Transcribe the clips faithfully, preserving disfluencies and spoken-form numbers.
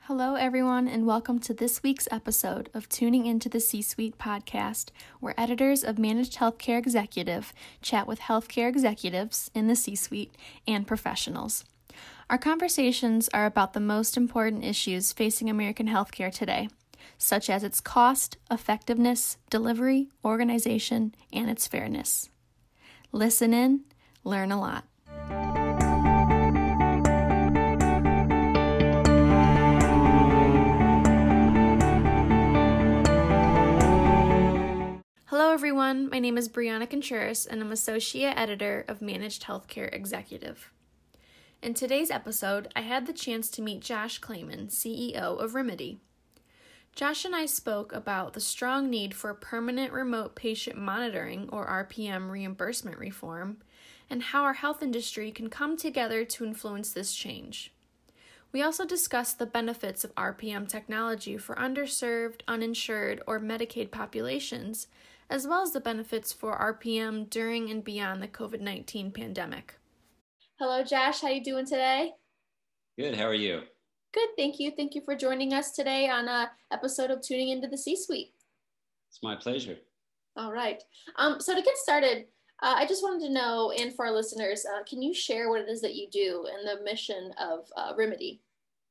Hello, everyone, and welcome to this week's episode of Tuning Into the C-Suite podcast, where editors of Managed Healthcare Executive chat with healthcare executives in the C-Suite and professionals. Our conversations are about the most important issues facing American healthcare today, such as its cost, effectiveness, delivery, organization, and its fairness. Listen in, learn a lot. Hello, everyone. My name is Brianna Contreras, and I'm Associate Editor of Managed Healthcare Executive. In today's episode, I had the chance to meet Josh Clayman, C E O of Rimidi. Josh and I spoke about the strong need for permanent remote patient monitoring, or R P M, reimbursement reform, and how our health industry can come together to influence this change. We also discussed the benefits of R P M technology for underserved, uninsured, or Medicaid populations, as well as the benefits for R P M during and beyond the covid nineteen pandemic. Hello, Josh. How you doing today? Good. How are you? Good. Thank you. Thank you for joining us today on an episode of Tuning Into the C-Suite. It's my pleasure. All right. Um, so to get started, uh, I just wanted to know, and for our listeners, uh, can you share what it is that you do and the mission of uh, Rimidi?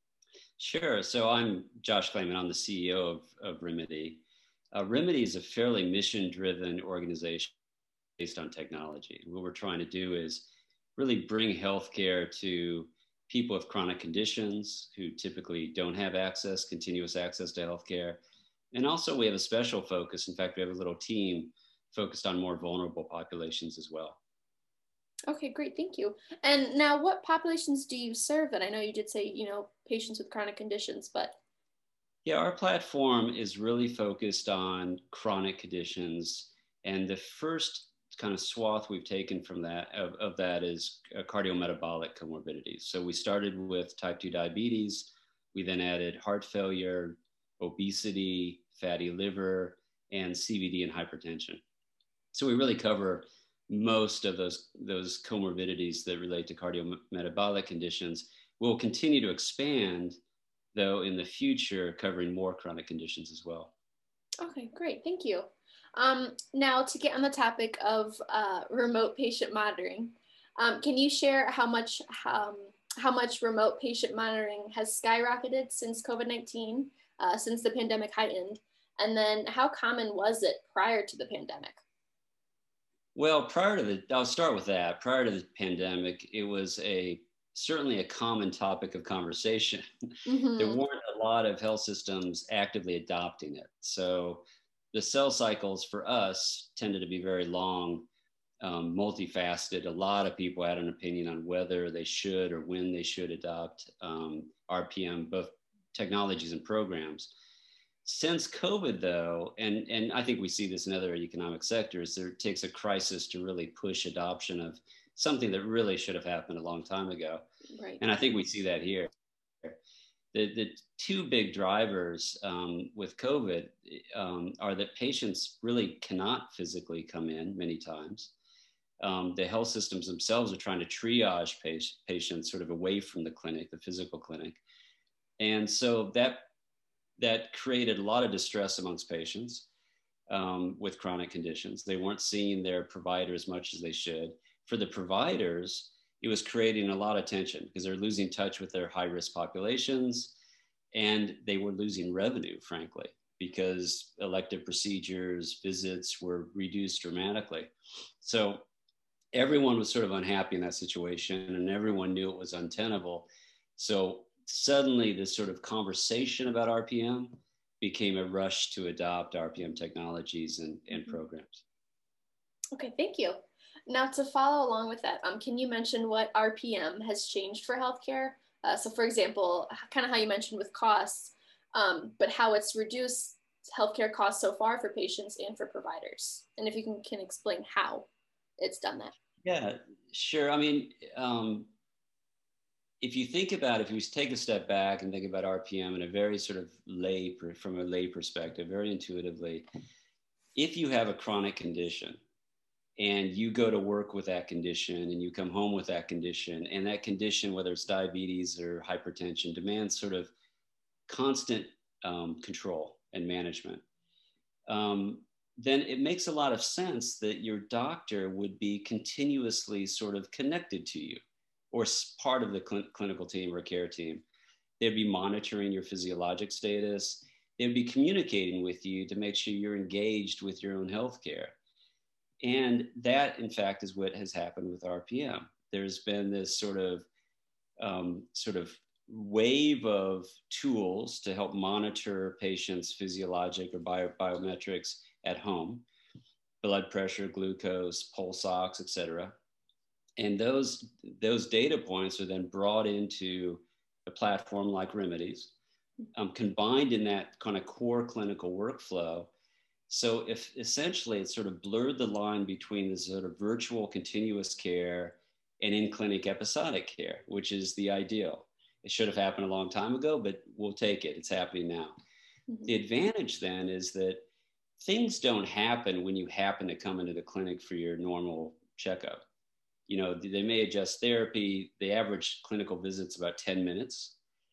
Sure. So I'm Josh Clayman. I'm the C E O of, of Rimidi. Uh, Rimidi is a fairly mission-driven organization based on technology. What we're trying to do is really bring healthcare to people with chronic conditions who typically don't have access, continuous access to healthcare. And also we have a special focus. In fact, we have a little team focused on more vulnerable populations as well. Okay, great. Thank you. And now what populations do you serve? And I know you did say, you know, patients with chronic conditions, but. Yeah, our platform is really focused on chronic conditions. And the first kind of swath we've taken from that of, of that is uh, cardiometabolic comorbidities. So we started with type two diabetes. We then added heart failure, obesity, fatty liver, and C V D and hypertension. So we really cover most of those, those comorbidities that relate to cardiometabolic conditions. We'll continue to expand, though, in the future, covering more chronic conditions as well. Okay, great. Thank you. Um, now, to get on the topic of uh, remote patient monitoring, um, can you share how much um, how much remote patient monitoring has skyrocketed since covid nineteen, uh, since the pandemic heightened? And then how common was it prior to the pandemic? Well, prior to the, I'll start with that. Prior to the pandemic, it was a certainly a common topic of conversation. Mm-hmm. There weren't a lot of health systems actively adopting it. So the sales cycles for us tended to be very long, um, multifaceted. A lot of people had an opinion on whether they should or when they should adopt um, R P M, both technologies and programs. Since COVID, though, and, and I think we see this in other economic sectors, there takes a crisis to really push adoption of something that really should have happened a long time ago. Right. And I think we see that here. The, the two big drivers um, with COVID um, are that patients really cannot physically come in many times. Um, the health systems themselves are trying to triage pa- patients sort of away from the clinic, the physical clinic. And so that that created a lot of distress amongst patients um, with chronic conditions. They weren't seeing their provider as much as they should. For the providers, it was creating a lot of tension because they're losing touch with their high-risk populations, and they were losing revenue, frankly, because elective procedures, visits were reduced dramatically. So everyone was sort of unhappy in that situation, and everyone knew it was untenable. So suddenly this sort of conversation about R P M became a rush to adopt R P M technologies and, and programs. Okay, thank you. Now to follow along with that, um, can you mention what R P M has changed for healthcare? Uh, so for example, kind of how you mentioned with costs, um, but how it's reduced healthcare costs so far for patients and for providers. And if you can, can explain how it's done that. Yeah, sure. I mean, um, if you think about, if you take a step back and think about R P M in a very sort of lay, from a lay perspective, very intuitively, if you have a chronic condition and you go to work with that condition and you come home with that condition, and that condition, whether it's diabetes or hypertension, demands sort of constant um, control and management, um, then it makes a lot of sense that your doctor would be continuously sort of connected to you, or part of the cl- clinical team or care team. They'd be monitoring your physiologic status. They'd be communicating with you to make sure you're engaged with your own healthcare. And that, in fact, is what has happened with R P M. There's been this sort of um, sort of wave of tools to help monitor patients' physiologic or bio, biometrics at home, blood pressure, glucose, pulse ox, et cetera. And those, those data points are then brought into a platform like Remedies, um, combined in that kind of core clinical workflow. So if essentially it sort of blurred the line between the sort of virtual continuous care and in-clinic episodic care, which is the ideal. It should have happened a long time ago, but we'll take it. It's happening now. Mm-hmm. The advantage then is that things don't happen when you happen to come into the clinic for your normal checkup. You know, they may adjust therapy. The average clinical visit's about ten minutes.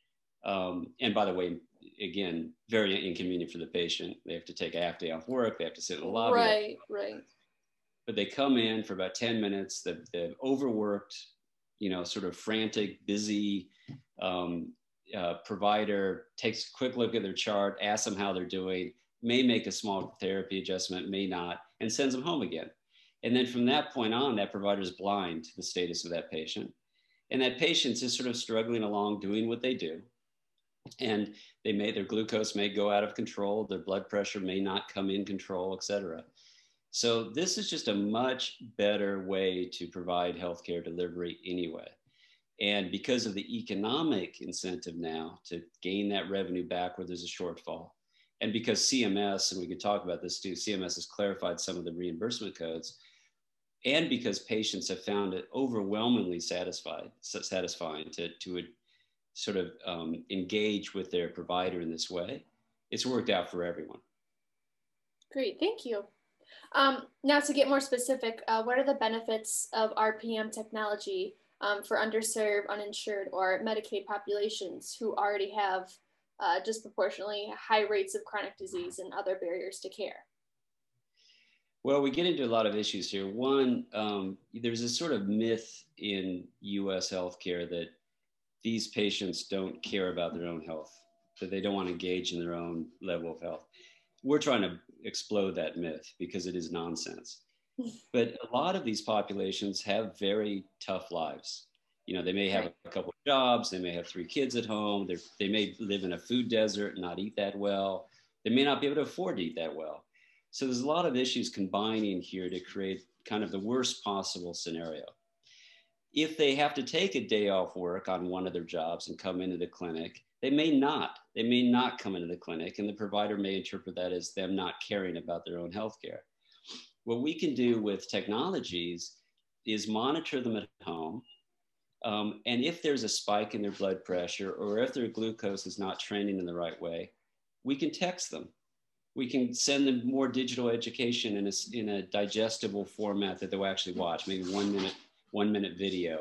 Um, and by the way, again, very inconvenient for the patient. They have to take a half day off work. They have to sit in the lobby. Right, right. But they come in for about ten minutes. They've, they've overworked, you know, sort of frantic, busy um, uh, provider, takes a quick look at their chart, asks them how they're doing, may make a small therapy adjustment, may not, and sends them home again. And then from that point on, that provider is blind to the status of that patient. And that patient's just sort of struggling along, doing what they do. And they may, their glucose may go out of control, their blood pressure may not come in control, et cetera. So this is just a much better way to provide healthcare delivery anyway. And because of the economic incentive now to gain that revenue back where there's a shortfall, and because C M S, and we could talk about this too, C M S has clarified some of the reimbursement codes, and because patients have found it overwhelmingly satisfied, satisfying to, to sort of um, engage with their provider in this way, it's worked out for everyone. Great, thank you. Um, now to get more specific, uh, what are the benefits of R P M technology um, for underserved, uninsured, or Medicaid populations who already have uh, disproportionately high rates of chronic disease and other barriers to care? Well, we get into a lot of issues here. One, um, there's a sort of myth in U S healthcare that these patients don't care about their own health, that they don't want to engage in their own level of health. We're trying to explode that myth because it is nonsense. But a lot of these populations have very tough lives. You know, they may have a couple of jobs, they may have three kids at home, they may live in a food desert and not eat that well. They may not be able to afford to eat that well. So there's a lot of issues combining here to create kind of the worst possible scenario. If they have to take a day off work on one of their jobs and come into the clinic, they may not. They may not come into the clinic, and the provider may interpret that as them not caring about their own healthcare. What we can do with technologies is monitor them at home. Um, and if there's a spike in their blood pressure, or if their glucose is not trending in the right way, we can text them. We can send them more digital education in a, in a digestible format that they'll actually watch, maybe one minute, one minute video,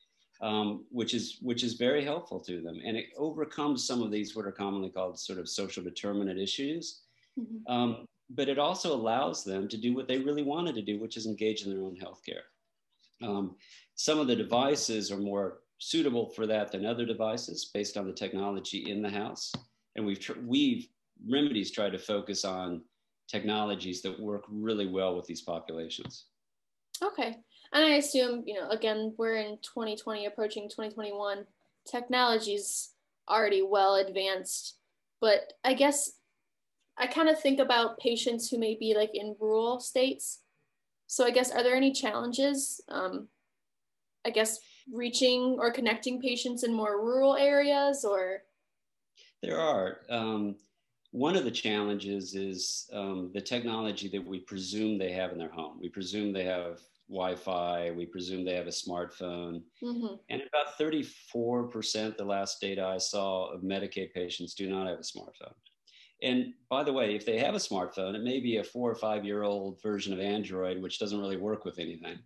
um, which is which is very helpful to them. And it overcomes some of these what are commonly called sort of social determinant issues. Mm-hmm. Um, but it also allows them to do what they really wanted to do, which is engage in their own healthcare. Um, some of the devices are more suitable for that than other devices based on the technology in the house. And we've, tr- we've Remedies try to focus on technologies that work really well with these populations. Okay. And I assume, you know, again, we're in twenty twenty, approaching twenty twenty-one. Technology's already well advanced, but I guess I kind of think about patients who may be like in rural states. So I guess, are there any challenges, um, I guess, reaching or connecting patients in more rural areas, or? There are. Um, one of the challenges is um, the technology that we presume they have in their home. We presume they have Wi-Fi, we presume they have a smartphone. Mm-hmm. And about thirty-four percent, the last data I saw, of Medicaid patients do not have a smartphone. And by the way, if they have a smartphone, it may be a four or five year old version of Android, which doesn't really work with anything,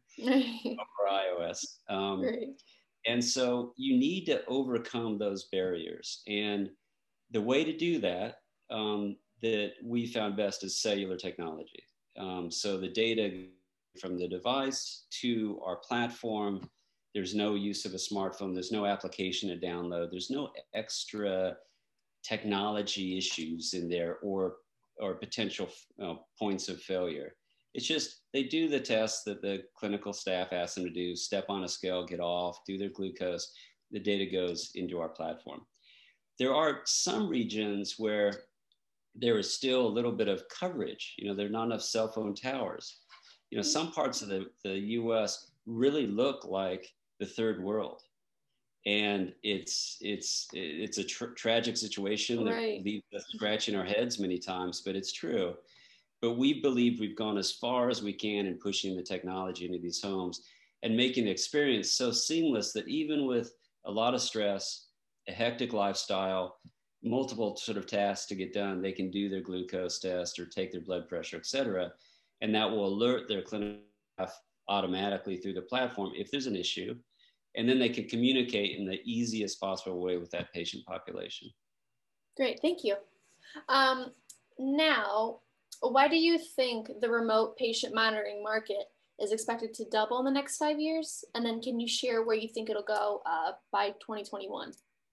or iOS. Um, right. And so you need to overcome those barriers. And the way to do that um, that we found best is cellular technology. Um, so the data from the device to our platform, there's no use of a smartphone, there's no application to download, there's no extra technology issues in there or, or potential uh, points of failure. It's just they do the tests that the clinical staff asks them to do, step on a scale, get off, do their glucose, the data goes into our platform. There are some regions where there is still a little bit of coverage. You know, there are not enough cell phone towers. You know, some parts of the, the U S really look like the third world. And it's, it's, it's a tra- tragic situation that Right. leaves us scratching our heads many times, but it's true. But we believe we've gone as far as we can in pushing the technology into these homes and making the experience so seamless that even with a lot of stress, a hectic lifestyle, multiple sort of tasks to get done, they can do their glucose test or take their blood pressure, et cetera. And that will alert their clinical staff automatically through the platform if there's an issue. And then they can communicate in the easiest possible way with that patient population. Great, thank you. Um, now, why do you think the remote patient monitoring market is expected to double in the next five years? And then can you share where you think it'll go uh, by twenty twenty-one?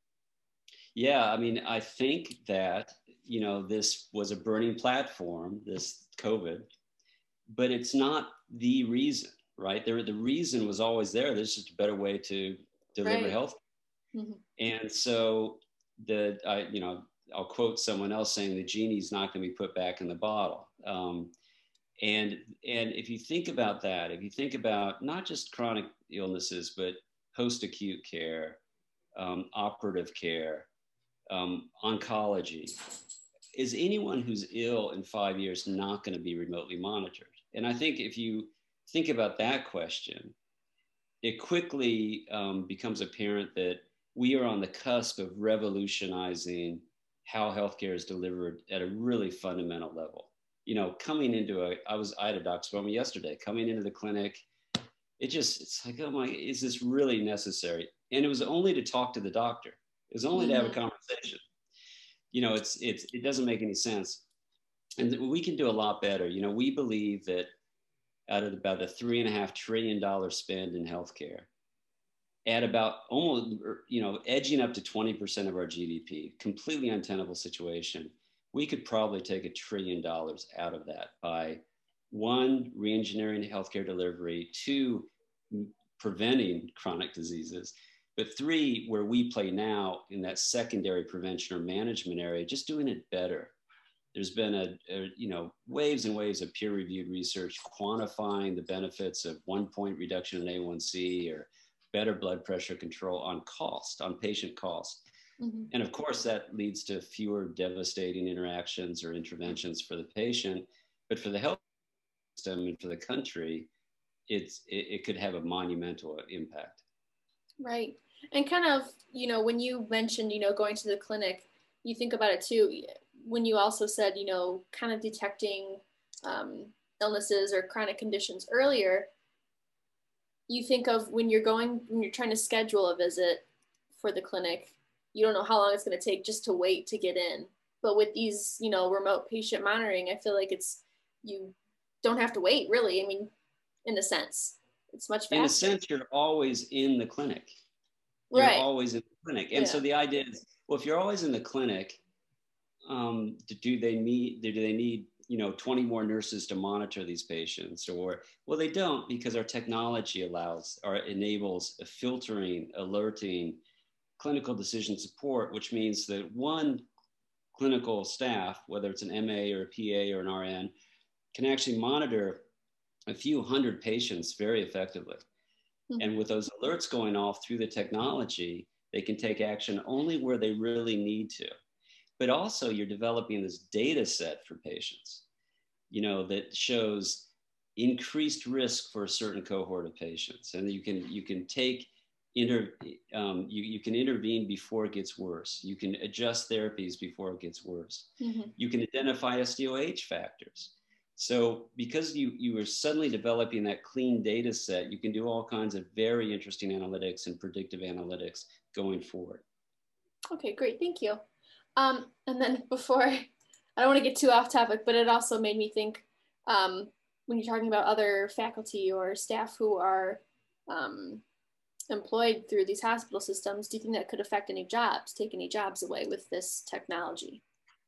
Yeah, I mean, I think that, you know, this was a burning platform, this COVID, but it's not the reason, right? There, the reason was always there. There's just a better way to deliver Right. health. Mm-hmm. And so the, I, you know, I'll quote someone else saying the genie's not going to be put back in the bottle. Um, and, and if you think about that, if you think about not just chronic illnesses, but post-acute care, um, operative care, um, oncology, is anyone who's ill in five years not going to be remotely monitored? And I think if you think about that question, it quickly um, becomes apparent that we are on the cusp of revolutionizing how healthcare is delivered at a really fundamental level. You know, coming into a, I was, I had a doctor's appointment yesterday, coming into the clinic, it just, it's like, oh my, is this really necessary? And it was only to talk to the doctor. It was only mm-hmm. to have a conversation. You know, it's, it's, it doesn't make any sense. And we can do a lot better. You know, we believe that out of about a three and a half trillion dollar spend in healthcare, at about almost, you know, edging up to twenty percent of our G D P, completely untenable situation, we could probably take a trillion dollars out of that by one, reengineering healthcare delivery, two, preventing chronic diseases, but three, where we play now in that secondary prevention or management area, just doing it better. There's been a, a you know, waves and waves of peer-reviewed research quantifying the benefits of one point reduction in A one C or better blood pressure control on cost, on patient cost. Mm-hmm. And of course, that leads to fewer devastating interactions or interventions for the patient, but for the health system and for the country, it's, it, it could have a monumental impact. Right. And kind of, you know, when you mentioned, you know, going to the clinic, you think about it too, when you also said, you know, kind of detecting um, illnesses or chronic conditions earlier, you think of when you're going, when you're trying to schedule a visit for the clinic, you don't know how long it's going to take just to wait to get in. But with these, you know, remote patient monitoring, I feel like it's, you don't have to wait really. I mean, in a sense, it's much faster. In a sense, you're always in the clinic. You're right. always in the clinic. And yeah. so the idea is, well, if you're always in the clinic, um, do they need, do they need, you know, twenty more nurses to monitor these patients? Or, well, they don't, because our technology allows or enables a filtering, alerting, clinical decision support, which means that one clinical staff, whether it's an M A or a P A or an R N, can actually monitor a few hundred patients very effectively. Mm-hmm. And with those alerts going off through the technology, they can take action only where they really need to. But also you're developing this data set for patients, you know, that shows increased risk for a certain cohort of patients. And you can, you can take, inter, um, you, you can intervene before it gets worse. You can adjust therapies before it gets worse. Mm-hmm. You can identify S D O H factors. So because you, you are suddenly developing that clean data set, you can do all kinds of very interesting analytics and predictive analytics going forward. Okay, great. Thank you. Um, and then before, I don't want to get too off topic, but it also made me think um, when you're talking about other faculty or staff who are um, employed through these hospital systems, do you think that could affect any jobs, take any jobs away with this technology?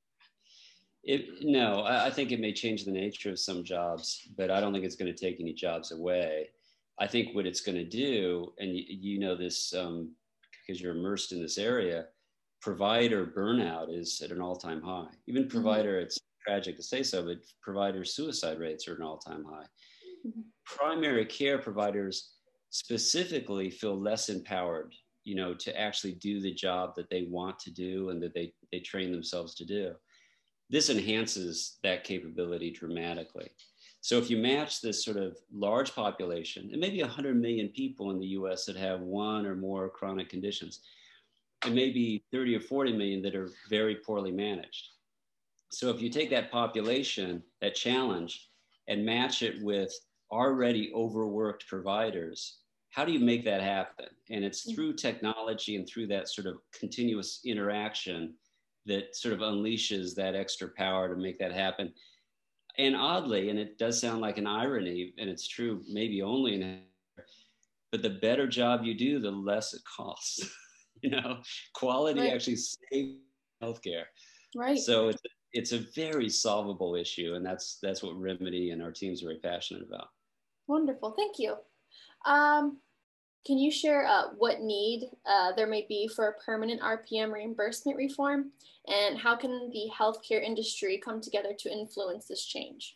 It, no, I, I think it may change the nature of some jobs, but I don't think it's going to take any jobs away. I think what it's going to do, and you, you know this um, because you're immersed in this area, provider burnout is at an all-time high. Even provider, mm-hmm. It's tragic to say so, but provider suicide rates are at an all-time high. Mm-hmm. Primary care providers specifically feel less empowered, you know, to actually do the job that they want to do and that they, they train themselves to do. This enhances that capability dramatically. So if you match this sort of large population, and maybe one hundred million people in the U S that have one or more chronic conditions, and maybe thirty or forty million that are very poorly managed. So if you take that population, that challenge, and match it with already overworked providers, how do you make that happen? And it's through technology and through that sort of continuous interaction that sort of unleashes that extra power to make that happen. And oddly, and it does sound like an irony, and it's true maybe only in, but the better job you do, the less it costs. You know, quality right. actually saves healthcare. Right. So it's it's a very solvable issue, and that's that's what Remedy and our teams are very passionate about. Wonderful, thank you. Um, can you share uh, what need uh, there may be for a permanent R P M reimbursement reform, and how can the healthcare industry come together to influence this change?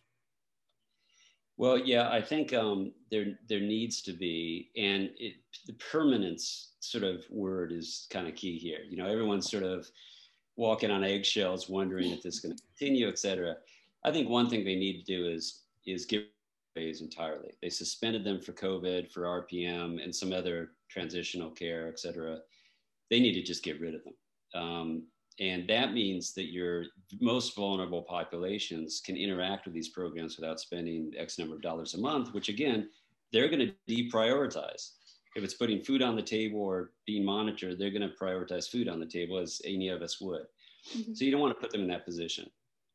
Well, yeah, I think um, there there needs to be, and it, the permanence sort of word is kind of key here. You know, everyone's sort of walking on eggshells, wondering if this is going to continue, et cetera. I think one thing they need to do is is get phase entirely. They suspended them for COVID, for R P M, and some other transitional care, et cetera. They need to just get rid of them. Um, and that means that your most vulnerable populations can interact with these programs without spending X number of dollars a month, which again, they're going to deprioritize. If it's putting food on the table or being monitored, they're going to prioritize food on the table as any of us would. Mm-hmm. So you don't want to put them in that position.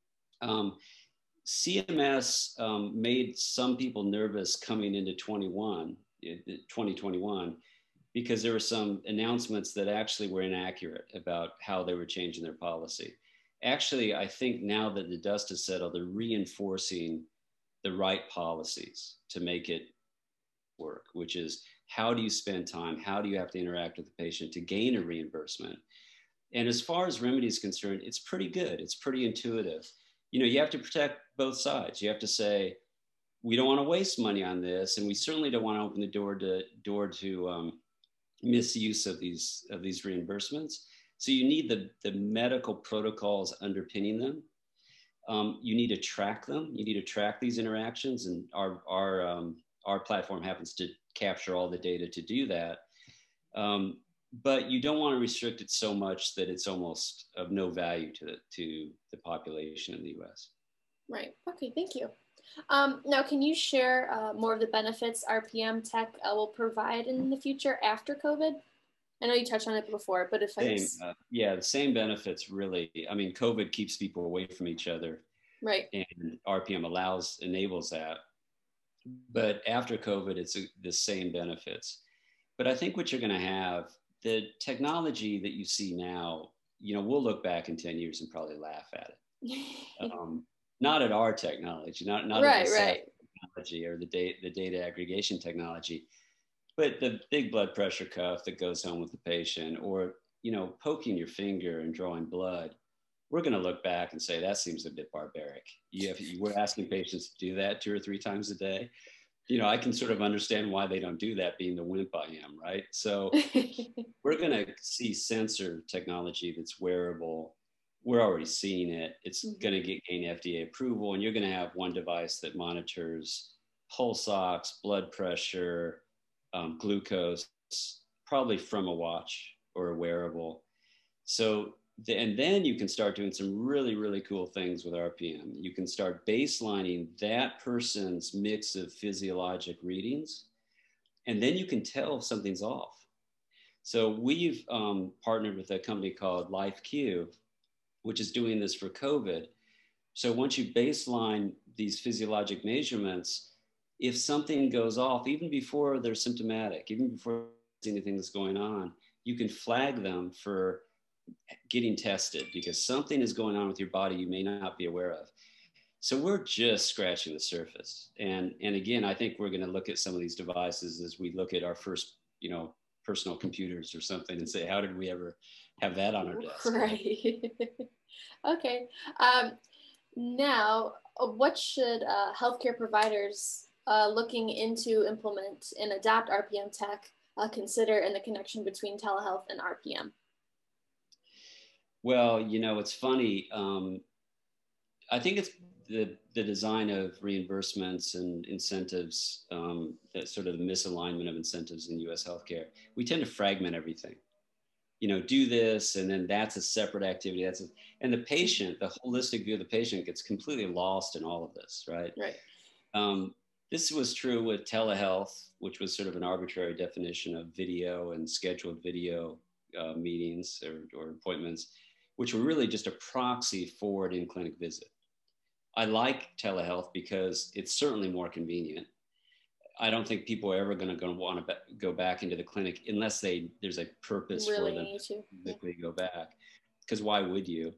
Um, C M S um, made some people nervous coming into twenty-one, twenty twenty-one, because there were some announcements that actually were inaccurate about how they were changing their policy. Actually, I think now that the dust has settled, they're reinforcing the right policies to make it work, which is how do you spend time? How do you have to interact with the patient to gain a reimbursement? And as far as Remedy is concerned, it's pretty good. It's pretty intuitive. You know, you have to protect both sides. You have to say, we don't want to waste money on this, and we certainly don't want to open the door to door to um, misuse of these of these reimbursements. So you need the the medical protocols underpinning them. Um, you need to track them. You need to track these interactions, and our our um, our platform happens to capture all the data to do that. Um, but you don't want to restrict it so much that it's almost of no value to the, to the population in the U S. Right. Okay. Thank you. Um, now, can you share uh, more of the benefits R P M tech uh, will provide in the future after COVID? I know you touched on it before, but if same, I just... uh, yeah, the same benefits really. I mean, COVID keeps people away from each other, right? And R P M allows enables that. But after COVID, it's a, the same benefits. But I think what you're going to have, the technology that you see now, you know, we'll look back in ten years and probably laugh at it. Um, not at our technology, not, not right, at the right. technology or the data, the data aggregation technology, but the big blood pressure cuff that goes home with the patient, or, you know, poking your finger and drawing blood. We're going to look back and say, that seems a bit barbaric. You have, you were asking patients to do that two or three times a day. You know, I can sort of understand why they don't do that, being the wimp I am, right? So we're going to see sensor technology that's wearable. We're already seeing it. It's mm-hmm. going to get gain F D A approval, and you're going to have one device that monitors pulse ox, blood pressure, um, glucose, probably from a watch or a wearable. So, the, and then you can start doing some really, really cool things with R P M. You can start baselining that person's mix of physiologic readings, and then you can tell if something's off. So we've um, partnered with a company called LifeQ, which is doing this for COVID. So once you baseline these physiologic measurements, if something goes off, even before they're symptomatic, even before anything that's going on, you can flag them for getting tested because something is going on with your body you may not be aware of. So we're just scratching the surface. And, and again, I think we're going to look at some of these devices as we look at our first, you know, personal computers or something and say, how did we ever have that on our desk? Right. Okay. Um, now, what should uh, healthcare providers uh, looking into implement and adopt R P M tech uh, consider in the connection between telehealth and R P M? Well, you know, it's funny. Um, I think it's the, the design of reimbursements and incentives, um, that sort of the misalignment of incentives in U S healthcare. We tend to fragment everything. You know, do this, and then that's a separate activity. That's a, and the patient, the holistic view of the patient gets completely lost in all of this, right? Right. Um, this was true with telehealth, which was sort of an arbitrary definition of video and scheduled video uh, meetings or, or appointments, which were really just a proxy for an in-clinic visit. I like telehealth because it's certainly more convenient. I don't think people are ever going to want to go back into the clinic unless they there's a purpose really for them need to physically yeah. go back. Because why would you?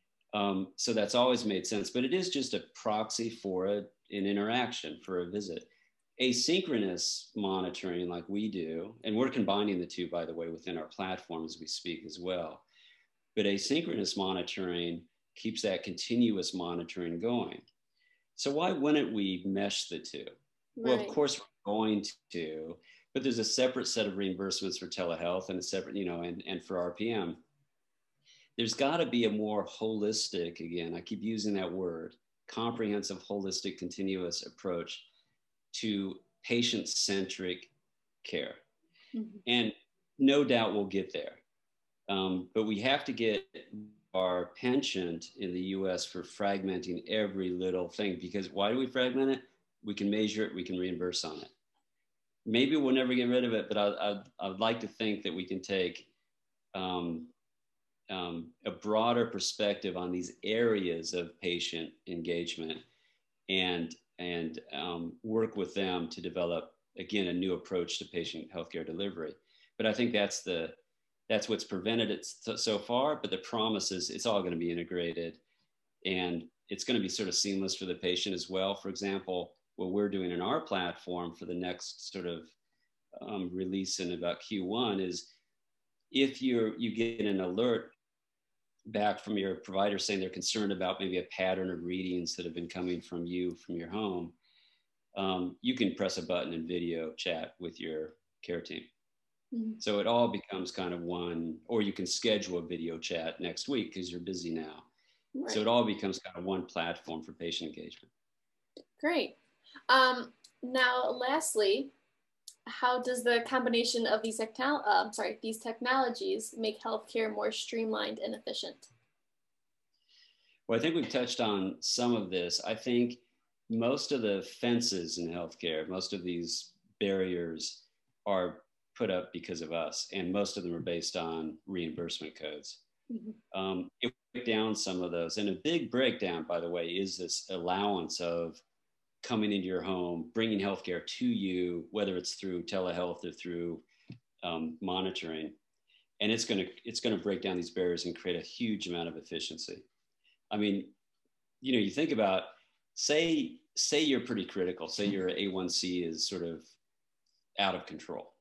Um, so that's always made sense. But it is just a proxy for a, an interaction, for a visit. Asynchronous monitoring, like we do, and we're combining the two, by the way, within our platform as we speak as well. But asynchronous monitoring keeps that continuous monitoring going. So why wouldn't we mesh the two? Right. Well, of course we're going to, but there's a separate set of reimbursements for telehealth and a separate, you know, and, and for R P M. There's got to be a more holistic, again, I keep using that word, comprehensive, holistic, continuous approach to patient-centric care. Mm-hmm. And no doubt we'll get there. Um, but we have to get our penchant in the U S for fragmenting every little thing, because why do we fragment it? We can measure it, we can reimburse on it. Maybe we'll never get rid of it, but I, I, I'd like to think that we can take um, um, a broader perspective on these areas of patient engagement and, and um, work with them to develop, again, a new approach to patient healthcare delivery. But I think that's the, that's what's prevented it so, so far, but the promise is it's all going to be integrated and it's going to be sort of seamless for the patient as well. For example, what we're doing in our platform for the next sort of um, release in about Q one is if you're, you get an alert back from your provider saying they're concerned about maybe a pattern of readings that have been coming from you, from your home, um, you can press a button and video chat with your care team. Mm-hmm. So it all becomes kind of one, or you can schedule a video chat next week because you're busy now. Right. So it all becomes kind of one platform for patient engagement. Great. Um, now, lastly, how does the combination of these techno- uh, sorry, these technologies make healthcare more streamlined and efficient? Well, I think we've touched on some of this. I think most of the fences in healthcare, most of these barriers are put up because of us, and most of them are based on reimbursement codes. Mm-hmm. Um, it break down some of those, and a big breakdown, by the way, is this allowance of coming into your home, bringing healthcare to you, whether it's through telehealth or through um, monitoring, and it's going to it's going to break down these barriers and create a huge amount of efficiency. I mean, you know, you think about say say you're pretty critical, say your A one C is sort of out of control,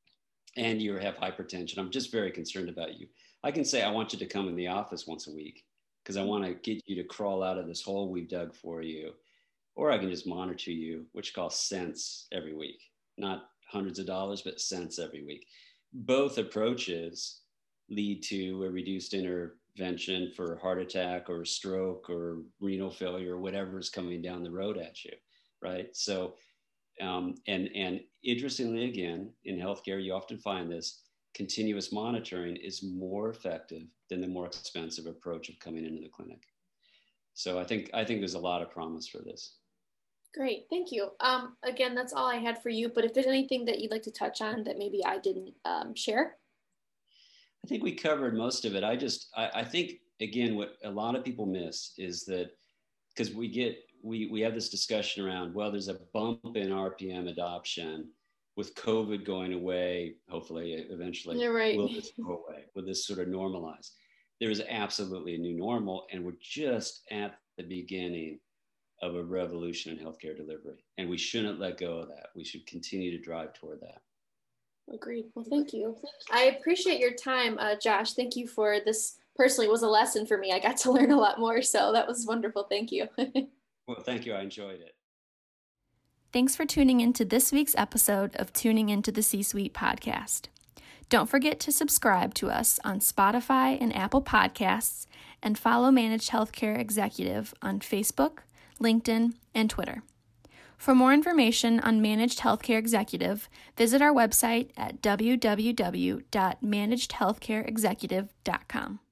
and you have hypertension. I'm just very concerned about you. I can say I want you to come in the office once a week because I want to get you to crawl out of this hole we've dug for you. Or I can just monitor you, which costs cents every week, not hundreds of dollars, but cents every week. Both approaches lead to a reduced intervention for heart attack or stroke or renal failure or whatever is coming down the road at you, right? So, um, and, and interestingly, again, in healthcare, you often find this, continuous monitoring is more effective than the more expensive approach of coming into the clinic. So I think, I think there's a lot of promise for this. Great, thank you. Um, again, that's all I had for you, but if there's anything that you'd like to touch on that maybe I didn't um, share. I think we covered most of it. I just, I, I think again, what a lot of people miss is that because we get, we, we have this discussion around, well, there's a bump in R P M adoption with COVID going away, hopefully eventually. You're right. Will this go away? Will this sort of normalize? There is absolutely a new normal, and we're just at the beginning of a revolution in healthcare delivery. And we shouldn't let go of that. We should continue to drive toward that. Agreed. Well, thank you. I appreciate your time, uh, Josh. Thank you for this. Personally, was a lesson for me. I got to learn a lot more, so that was wonderful. Thank you. Well, thank you. I enjoyed it. Thanks for tuning into this week's episode of Tuning Into the C-Suite podcast. Don't forget to subscribe to us on Spotify and Apple Podcasts, and follow Managed Healthcare Executive on Facebook, LinkedIn, and Twitter. For more information on Managed Healthcare Executive, visit our website at w w w dot managed healthcare executive dot com.